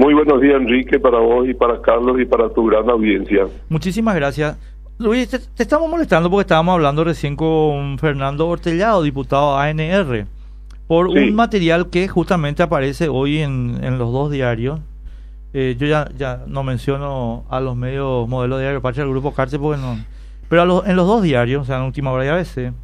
Muy buenos días, Enrique, para vos y para Carlos y para tu gran audiencia. Muchísimas gracias. Luis, te estamos molestando porque estábamos hablando recién con Fernando Ortellado, diputado ANR, por un material que justamente aparece hoy en los dos diarios. Yo ya no menciono a los medios modelo diario parte del grupo Cárcel porque no, pero en los dos diarios, o sea, en Última Hora y ABC,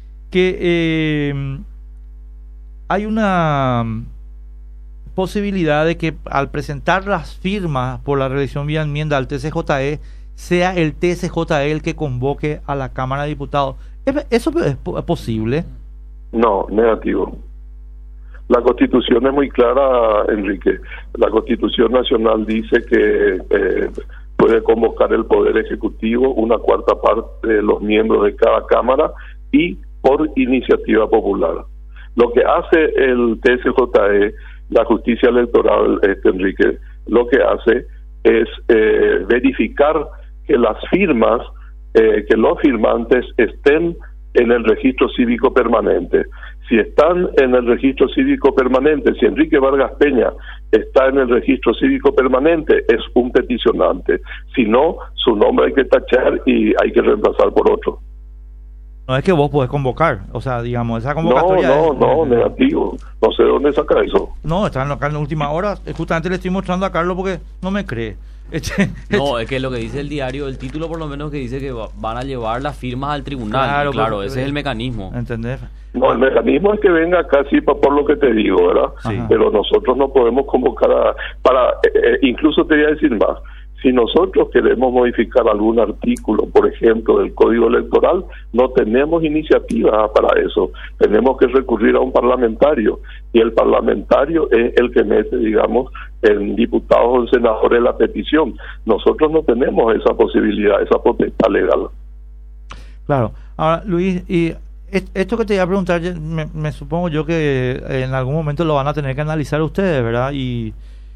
que hay una posibilidad de que al presentar las firmas por la reelección vía enmienda al TCJE, sea el TCJE el que convoque a la Cámara de Diputados. ¿Eso es posible? No, negativo. La Constitución es muy clara, Enrique. La Constitución Nacional dice que puede convocar el Poder Ejecutivo una cuarta parte de los miembros de cada Cámara y por iniciativa popular. Lo que hace el TCJE, la justicia electoral, Enrique, lo que hace es verificar que las firmas, que los firmantes estén en el registro cívico permanente. Si están en el registro cívico permanente, si Enrique Vargas Peña está en el registro cívico permanente, es un peticionante. Si no, su nombre hay que tachar y hay que reemplazar por otro. No es que vos podés convocar, o sea, digamos, esa convocatoria... No, negativo. No sé de dónde saca eso. No, está en local en Última Hora. Justamente le estoy mostrando a Carlos porque no me cree. No, es que lo que dice el diario, el título por lo menos que dice que van a llevar las firmas al tribunal. Claro, ese es el mecanismo. ¿Entendés? No, el mecanismo es que venga casi por lo que te digo, ¿verdad? Sí. Pero nosotros no podemos convocar incluso te voy a decir más. Si nosotros queremos modificar algún artículo, por ejemplo, del Código Electoral, no tenemos iniciativa para eso. Tenemos que recurrir a un parlamentario, y el parlamentario es el que mete, digamos, en diputados o en senadores la petición. Nosotros no tenemos esa posibilidad, esa potestad legal. Claro. Ahora, Luis, y esto que te iba a preguntar, me supongo yo que en algún momento lo van a tener que analizar ustedes, ¿verdad? Y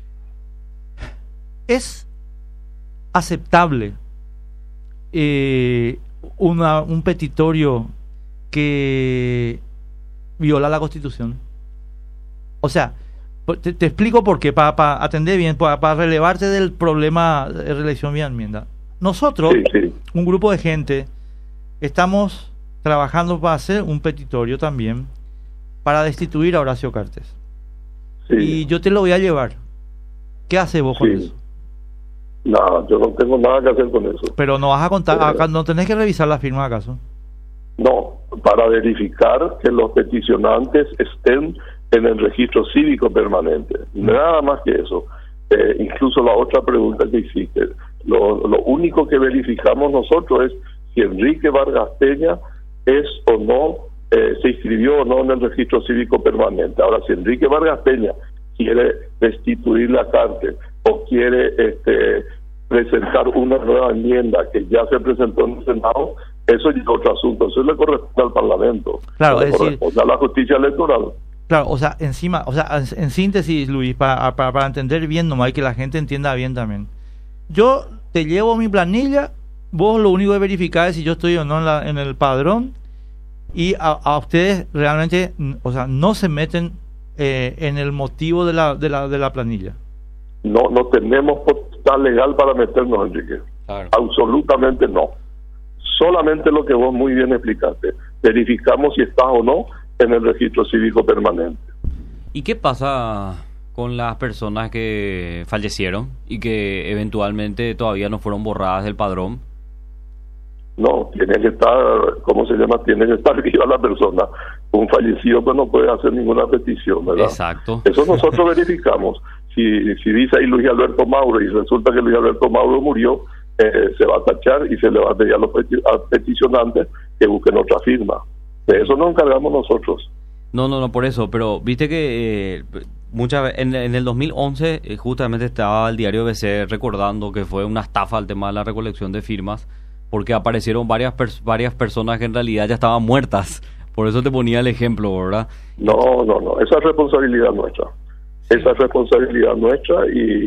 es aceptable un petitorio que viola la Constitución. O sea, te explico por qué, para atender bien, para relevarse del problema de reelección vía enmienda. Nosotros, un grupo de gente, estamos trabajando para hacer un petitorio también para destituir a Horacio Cartes. Y yo te lo voy a llevar. ¿Qué haces vos con eso? No, yo no tengo nada que hacer con eso. Pero no vas a contar, no tenés que revisar la firma acaso. No, para verificar que los peticionantes estén en el registro cívico permanente. Nada más que eso. Incluso la otra pregunta que hiciste, lo único que verificamos nosotros es si Enrique Vargas Peña es o no, se inscribió o no en el registro cívico permanente. Ahora, si Enrique Vargas Peña quiere destituir la cárcel o quiere presentar una nueva enmienda que ya se presentó en el Senado, eso es otro asunto, eso le corresponde al Parlamento. Claro, le corresponde a la justicia electoral. Claro, o sea, en síntesis, Luis, para entender bien nomás y que la gente entienda bien también. Yo te llevo mi planilla, vos lo único que verificás es si yo estoy o no en el padrón, y a ustedes realmente, o sea, no se meten en el motivo de la planilla. No tenemos potestad legal para meternos, Enrique. Claro. Absolutamente no. Solamente lo que vos muy bien explicaste. Verificamos si estás o no en el registro cívico permanente. ¿Y qué pasa con las personas que fallecieron y que eventualmente todavía no fueron borradas del padrón? No, tiene que estar, ¿cómo se llama? Tiene que estar viva la persona. Un fallecido pues no puede hacer ninguna petición, ¿verdad? Exacto. Eso nosotros verificamos. Si dice ahí Luis Alberto Mauro y resulta que Luis Alberto Mauro murió, se va a tachar y se le va a pedir a los peticionantes que busquen otra firma. De eso nos encargamos nosotros. No, por eso, pero viste que en el 2011 justamente estaba el diario ABC recordando que fue una estafa el tema de la recolección de firmas, porque aparecieron varias personas que en realidad ya estaban muertas. Por eso te ponía el ejemplo, ¿verdad? No, esa es responsabilidad nuestra. Esa es responsabilidad nuestra, y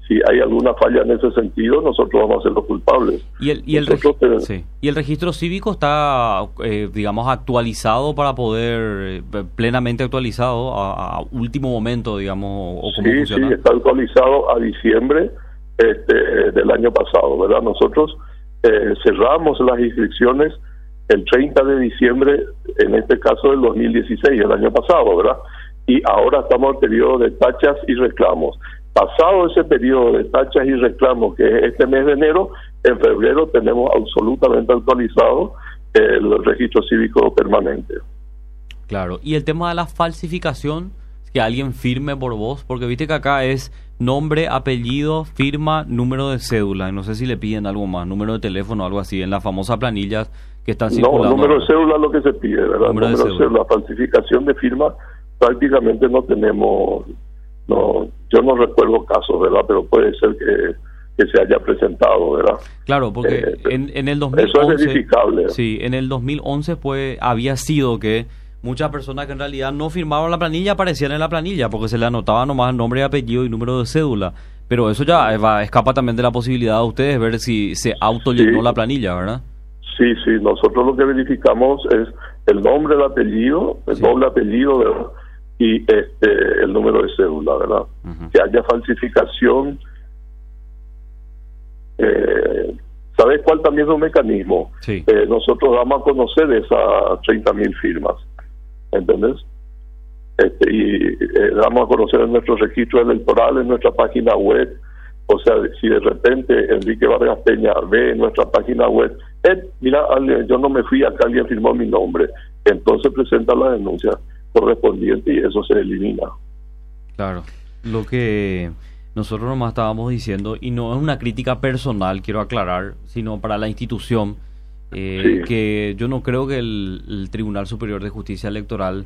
si hay alguna falla en ese sentido, nosotros vamos a ser los culpables. ¿Y el registro cívico está, digamos, actualizado para poder, plenamente actualizado a último momento, digamos? ¿O cómo funciona? Sí, está actualizado a diciembre del año pasado, ¿verdad? Nosotros cerramos las inscripciones el 30 de diciembre, en este caso del 2016, el año pasado, ¿verdad? Y ahora estamos en el periodo de tachas y reclamos. Pasado ese periodo de tachas y reclamos, que es este mes de enero, en febrero tenemos absolutamente actualizado el registro cívico permanente. Claro, y el tema de la falsificación, que alguien firme por vos, porque viste que acá es nombre, apellido, firma, número de cédula, y no sé si le piden algo más, número de teléfono o algo así, en las famosas planillas que están circulando. No, número de cédula es lo que se pide, ¿verdad? Número de cédula. Falsificación de firma prácticamente no tenemos, yo no recuerdo casos, ¿verdad? Pero puede ser que se haya presentado, ¿verdad? Claro, porque en el 2011... Eso es verificable. Sí, en el 2011 había sido que muchas personas que en realidad no firmaban la planilla aparecían en la planilla porque se le anotaba nomás el nombre, apellido y número de cédula. Pero eso ya escapa también de la posibilidad de ustedes ver si se autollenó la planilla, ¿verdad? Sí, nosotros lo que verificamos es el nombre, el apellido, el doble apellido, ¿verdad? Y el número de cédula, ¿verdad? Que haya falsificación. ¿Sabes cuál también es un mecanismo? Sí. Nosotros damos a conocer esas 30.000 firmas, ¿entendés? Y damos a conocer en nuestro registro electoral, en nuestra página web. O sea, si de repente Enrique Vargas Peña ve en nuestra página web, mira, yo no me fui, acá alguien firmó mi nombre, entonces presenta la denuncia correspondiente y eso se elimina. Claro, lo que nosotros nomás estábamos diciendo, y no es una crítica personal, quiero aclarar, sino para la institución, que yo no creo que el Tribunal Superior de Justicia Electoral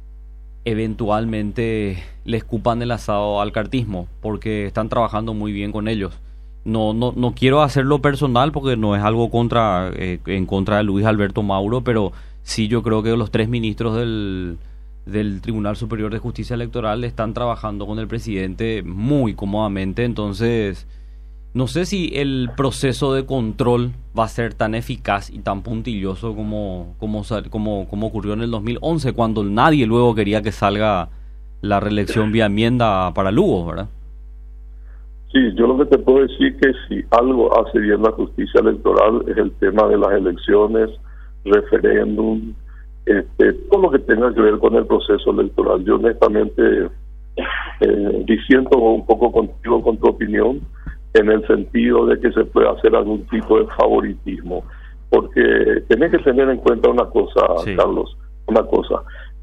eventualmente le escupan el asado al cartismo, porque están trabajando muy bien con ellos. No quiero hacerlo personal porque no es algo en contra de Luis Alberto Mauro, pero sí yo creo que los 3 ministros del Tribunal Superior de Justicia Electoral están trabajando con el presidente muy cómodamente. Entonces no sé si el proceso de control va a ser tan eficaz y tan puntilloso como ocurrió en el 2011, cuando nadie luego quería que salga la reelección vía enmienda para Lugo, ¿verdad? Sí, yo lo que te puedo decir que si algo hace bien la justicia electoral es el tema de las elecciones, referéndum, todo lo que tenga que ver con el proceso electoral. Yo honestamente disiento un poco contigo, con tu opinión, en el sentido de que se puede hacer algún tipo de favoritismo, porque tenés que tener en cuenta una cosa, Carlos, una cosa.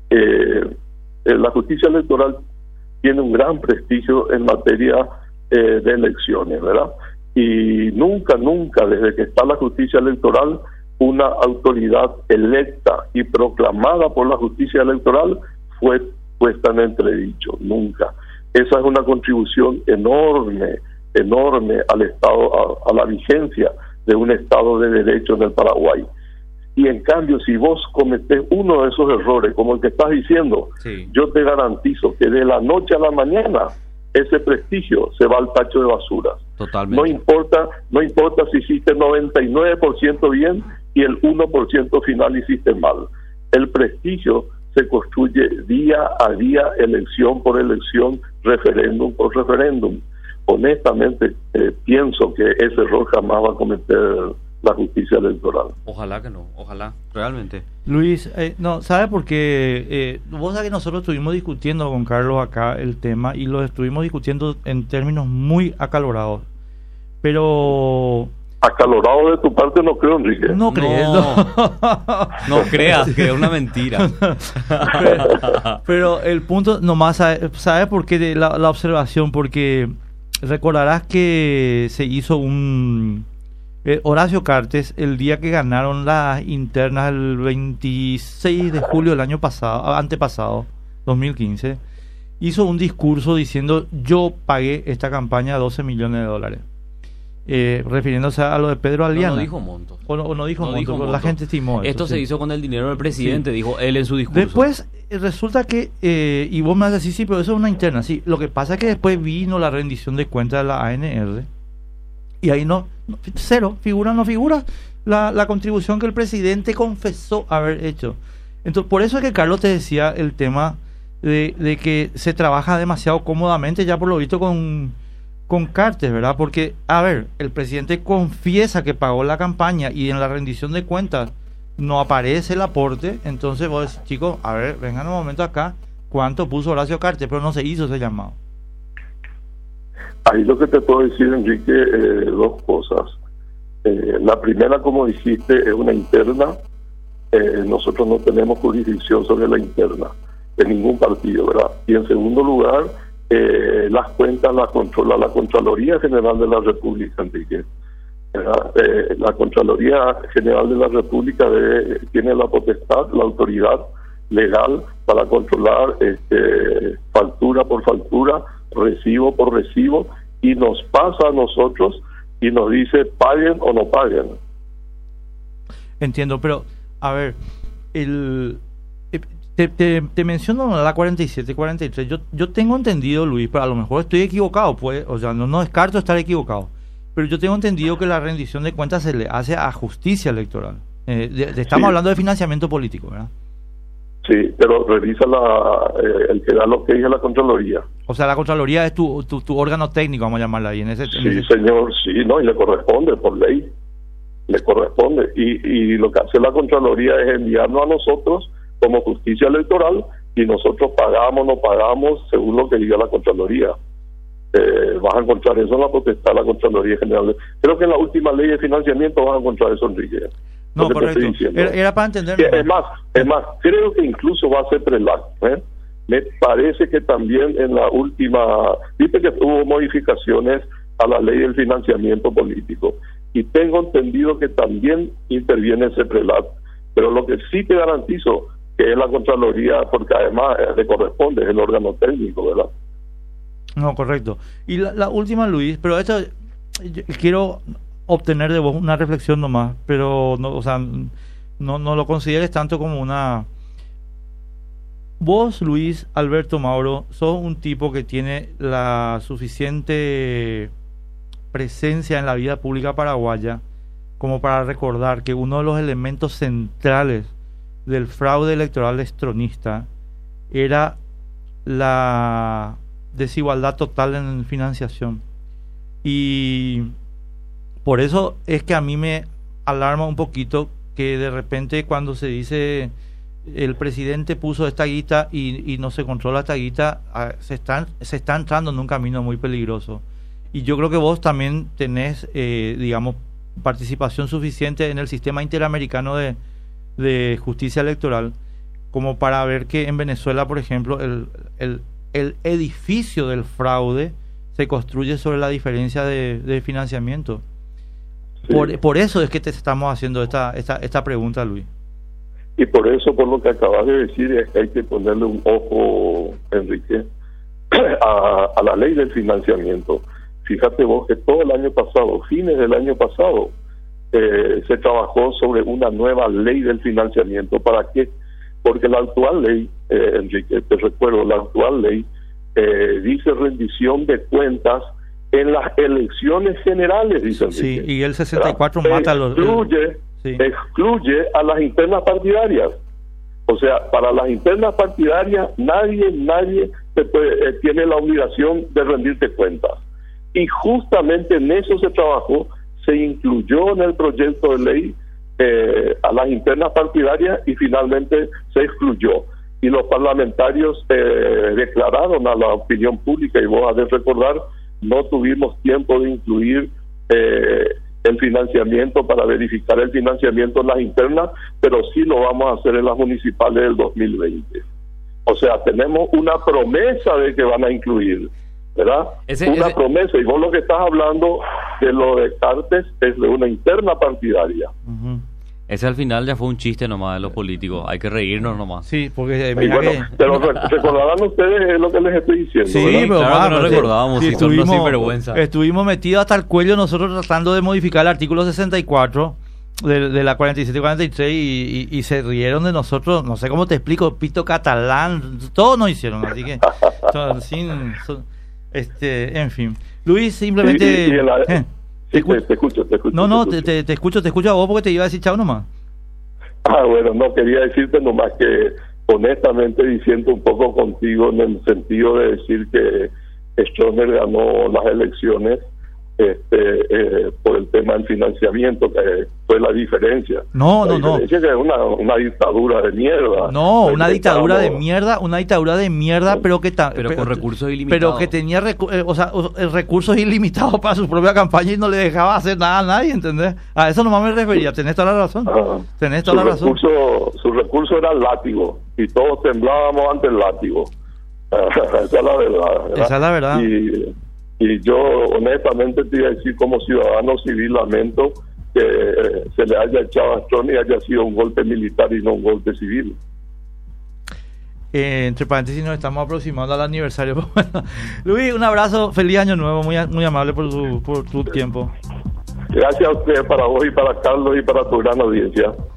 La justicia electoral tiene un gran prestigio en materia de elecciones, ¿verdad? Y nunca, desde que está la justicia electoral, una autoridad electa y proclamada por la justicia electoral fue puesta en entredicho, nunca. Esa es una contribución enorme al Estado, a la vigencia de un Estado de Derecho en el Paraguay. Y en cambio, si vos cometés uno de esos errores, como el que estás diciendo, yo te garantizo que de la noche a la mañana ese prestigio se va al tacho de basuras. Totalmente. No importa si hiciste 99% bien y el 1% final hiciste mal. El prestigio se construye día a día, elección por elección, referéndum por referéndum. Honestamente, pienso que ese error jamás va a cometer la justicia electoral. Ojalá que no, ojalá, realmente. Luis, ¿sabe por qué? Vos sabés que nosotros estuvimos discutiendo con Carlos acá el tema y lo estuvimos discutiendo en términos muy acalorados. Pero... Acalorado de tu parte no creo, Enrique. No crees. No creas, que es una mentira. pero el punto nomás, ¿sabe por qué de la observación? Porque recordarás que se hizo Horacio Cartes, el día que ganaron las internas el 26 de julio del año pasado, antepasado, 2015, hizo un discurso diciendo: yo pagué esta campaña $12 millones. refiriéndose a lo de Pedro Aliana. No dijo montos. O no dijo montos, pero la gente estimó esto eso, se hizo con el dinero del presidente, sí. Dijo él en su discurso. Después resulta que, y vos me vas a decir, sí, pero eso es una interna. Sí, lo que pasa es que después vino la rendición de cuentas de la ANR y ahí cero, no figura la contribución que el presidente confesó haber hecho. Entonces, por eso es que Carlos te decía el tema de que se trabaja demasiado cómodamente ya por lo visto con Cartes, ¿verdad? Porque, a ver, el presidente confiesa que pagó la campaña y en la rendición de cuentas no aparece el aporte. Entonces vos decís, chicos, a ver, vengan un momento acá, ¿cuánto puso Horacio Cartes? Pero no se hizo ese llamado. Ahí lo que te puedo decir, Enrique, dos cosas. La primera, como dijiste, es una interna. Nosotros no tenemos jurisdicción sobre la interna de ningún partido, ¿verdad? Y en segundo lugar, las cuentas las controla la Contraloría General de la República, Enrique. La Contraloría General de la República tiene la potestad, la autoridad legal para controlar factura por factura, recibo por recibo, y nos pasa a nosotros y nos dice paguen o no paguen. Entiendo, pero a ver, te menciono la 47, 43. Yo tengo entendido, Luis, pero a lo mejor estoy equivocado, pues, o sea, no descarto estar equivocado, pero yo tengo entendido que la rendición de cuentas se le hace a Justicia Electoral. Estamos hablando de financiamiento político, ¿verdad? Sí, pero revisa el que da lo que dice la Contraloría. O sea, la Contraloría es tu órgano técnico, vamos a llamarla ahí. Señor, sí, no, y le corresponde por ley. Le corresponde. Y lo que hace la Contraloría es enviarnos a nosotros como Justicia Electoral y nosotros pagamos, no pagamos según lo que diga la Contraloría. Vas a encontrar eso en la potestad de la Contraloría General. Creo que en la última ley de financiamiento vas a encontrar eso, Enrique. No, correcto. Era para entender. Es más, creo que incluso va a ser PRELAC. Me parece que también en la última, viste que hubo modificaciones a la ley del financiamiento político, y tengo entendido que también interviene ese PRELAC, pero lo que sí te garantizo que es la Contraloría, porque además le corresponde, es el órgano técnico, ¿verdad? No, correcto. Y la última, Luis, pero esto quiero obtener de vos una reflexión nomás, pero no, o sea, no lo consideres tanto como una... Vos, Luis Alberto Mauro, sos un tipo que tiene la suficiente presencia en la vida pública paraguaya como para recordar que uno de los elementos centrales del fraude electoral estronista era la desigualdad total en financiación. Y por eso es que a mí me alarma un poquito que de repente cuando se dice el presidente puso esta guita y no se controla esta guita, se está entrando en un camino muy peligroso. Y yo creo que vos también tenés, digamos, participación suficiente en el sistema interamericano de justicia electoral como para ver que en Venezuela, por ejemplo, el edificio del fraude se construye sobre la diferencia de financiamiento. Sí. Por eso es que te estamos haciendo esta pregunta, Luis. Y por eso, por lo que acabas de decir, es que hay que ponerle un ojo, Enrique, a la ley del financiamiento. Fíjate vos que todo el año pasado, fines del año pasado, se trabajó sobre una nueva ley del financiamiento. ¿Para qué? Porque la actual ley, Enrique, te recuerdo, la actual ley dice rendición de cuentas en las elecciones generales, dice Enrique. Sí, y el 64 mata a los... Excluye a las internas partidarias. O sea, para las internas partidarias nadie tiene la obligación de rendirte cuentas. Y justamente en eso se trabajó, se incluyó en el proyecto de ley a las internas partidarias y finalmente se excluyó. Y los parlamentarios declararon a la opinión pública, y vos has de recordar, no tuvimos tiempo de incluir el financiamiento para verificar el financiamiento en las internas, pero sí lo vamos a hacer en las municipales del 2020. O sea, tenemos una promesa de que van a incluir, ¿verdad? Una promesa, y vos lo que estás hablando de lo de Cartes es de una interna partidaria. Uh-huh. Ese al final ya fue un chiste nomás de los políticos. Hay que reírnos nomás. Sí, porque... Bueno, pero recordarán ustedes lo que les estoy diciendo. Sí, ¿verdad? pero claro que no recordábamos, sí, si son unos sinvergüenza. Estuvimos metidos hasta el cuello nosotros tratando de modificar el artículo 64 de la 47 y 43 y se rieron de nosotros, no sé cómo te explico, pito catalán, todo nos hicieron, así que en fin. Luis, simplemente... Te escucho. Te escucho a vos porque te iba a decir chao nomás. Bueno, no, quería decirte nomás que honestamente diciendo un poco contigo en el sentido de decir que Stroessner ganó las elecciones por el tema del financiamiento, que fue la diferencia. No. Que es una dictadura de mierda. No, una dictadura de mierda, pero con recursos ilimitados. Pero que tenía recursos ilimitados para su propia campaña y no le dejaba hacer nada a nadie, ¿entendés? A eso nomás me refería, tenés toda la razón. Su recurso era el látigo y todos temblábamos ante el látigo. Esa es la verdad. Esa es la verdad. Y yo honestamente te iba a decir, como ciudadano civil, lamento que se le haya echado a Stroessner y haya sido un golpe militar y no un golpe civil. Entre paréntesis, nos estamos aproximando al aniversario. Luis, un abrazo, feliz año nuevo, muy amable por tu tiempo. Gracias a usted, para vos y para Carlos y para tu gran audiencia.